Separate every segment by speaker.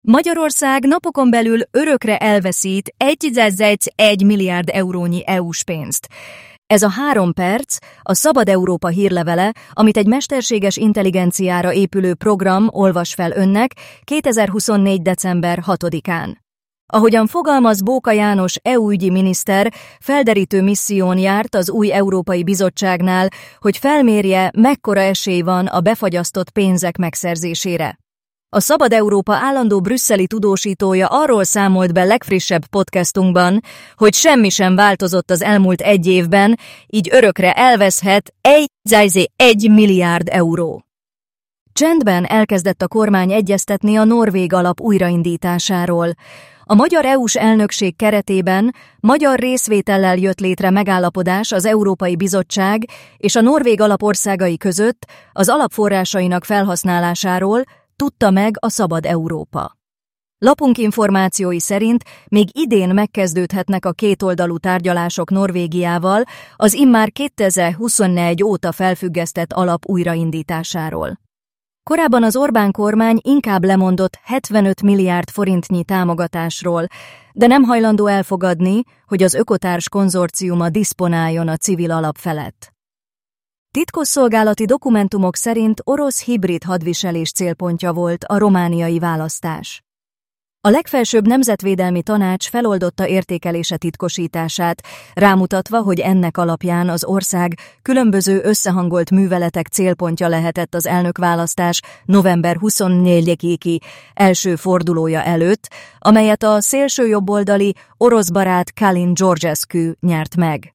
Speaker 1: Magyarország napokon belül örökre elveszít 1,1 milliárd eurónyi EU-s pénzt. Ez a 3 perc a Szabad Európa hírlevele, amit egy mesterséges intelligenciára épülő program olvas fel önnek 2024. december 6-án. Ahogyan fogalmaz Bóka János EU-ügyi miniszter, felderítő misszión járt az új Európai Bizottságnál, hogy felmérje, mekkora esély van a befagyasztott pénzek megszerzésére. A Szabad Európa állandó brüsszeli tudósítója arról számolt be legfrissebb podcastunkban, hogy semmi sem változott az elmúlt 1 évben, így örökre elveszhet 1,1 milliárd euró. Csendben elkezdett a kormány egyeztetni a norvég alap újraindításáról. A magyar EU-s elnökség keretében magyar részvétellel jött létre megállapodás az Európai Bizottság és a norvég alap országai között az alapforrásainak felhasználásáról, tudta meg a Szabad Európa. Lapunk információi szerint még idén megkezdődhetnek a kétoldalú tárgyalások Norvégiával az immár 2021 óta felfüggesztett alap újraindításáról. Korábban az Orbán kormány inkább lemondott 75 milliárd forintnyi támogatásról, de nem hajlandó elfogadni, hogy az Ökotárs konzorciuma diszponáljon a civil alap felett. Titkosszolgálati dokumentumok szerint orosz hibrid hadviselés célpontja volt a romániai választás. A legfelsőbb nemzetvédelmi tanács feloldotta értékelése titkosítását, rámutatva, hogy ennek alapján az ország különböző összehangolt műveletek célpontja lehetett az elnökválasztás november 24-i első fordulója előtt, amelyet a szélsőjobboldali oroszbarát Kalin Georgescu nyert meg.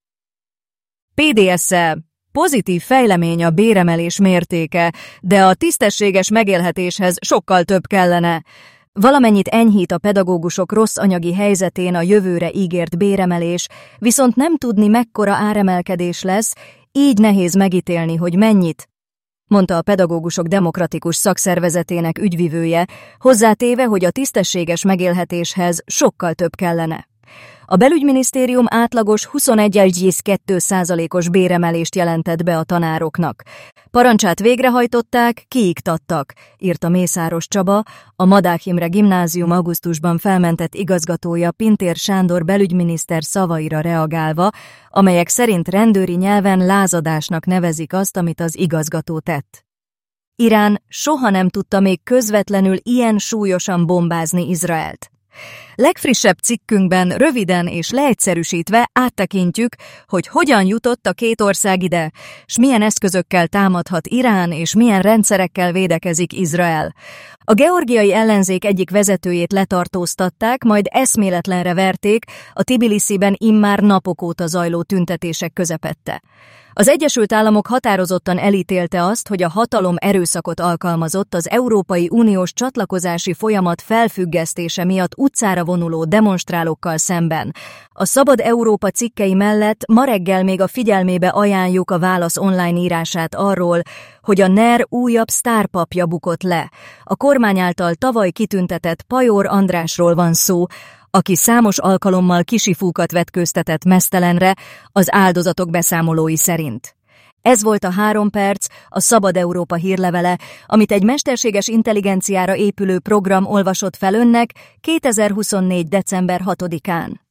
Speaker 1: PDS-szel pozitív fejlemény a béremelés mértéke, de a tisztességes megélhetéshez sokkal több kellene. Valamennyit enyhít a pedagógusok rossz anyagi helyzetén a jövőre ígért béremelés, viszont nem tudni, mekkora áremelkedés lesz, így nehéz megítélni, hogy mennyit, mondta a Pedagógusok Demokratikus Szakszervezetének ügyvivője, hozzátéve, hogy a tisztességes megélhetéshez sokkal több kellene. A belügyminisztérium átlagos 21,2%-os béremelést jelentett be a tanároknak. Parancsát végrehajtották, kiiktattak, írta Mészáros Csaba, a Madách Imre Gimnázium augusztusban felmentett igazgatója Pintér Sándor belügyminiszter szavaira reagálva, amelyek szerint rendőri nyelven lázadásnak nevezik azt, amit az igazgató tett. Irán soha nem tudta még közvetlenül ilyen súlyosan bombázni Izraelt. Legfrissebb cikkünkben röviden és leegyszerűsítve áttekintjük, hogy hogyan jutott a két ország ide, s milyen eszközökkel támadhat Irán, és milyen rendszerekkel védekezik Izrael. A georgiai ellenzék egyik vezetőjét letartóztatták, majd eszméletlenre verték a Tbilisziben immár napok óta zajló tüntetések közepette. Az Egyesült Államok határozottan elítélte azt, hogy a hatalom erőszakot alkalmazott az Európai Uniós csatlakozási folyamat felfüggesztése miatt utcára vonuló demonstrálókkal szemben. A Szabad Európa cikkei mellett ma reggel még a figyelmébe ajánljuk a Válasz online írását arról, hogy a NER újabb sztárpapja bukott le. A kormány által tavaly kitüntetett Pajor Andrásról van szó, aki számos alkalommal kisifúkat vetkőztetett meztelenre az áldozatok beszámolói szerint. Ez volt a 3 perc, a Szabad Európa hírlevele, amit egy mesterséges intelligenciára épülő program olvasott fel önnek 2024. december 6-án.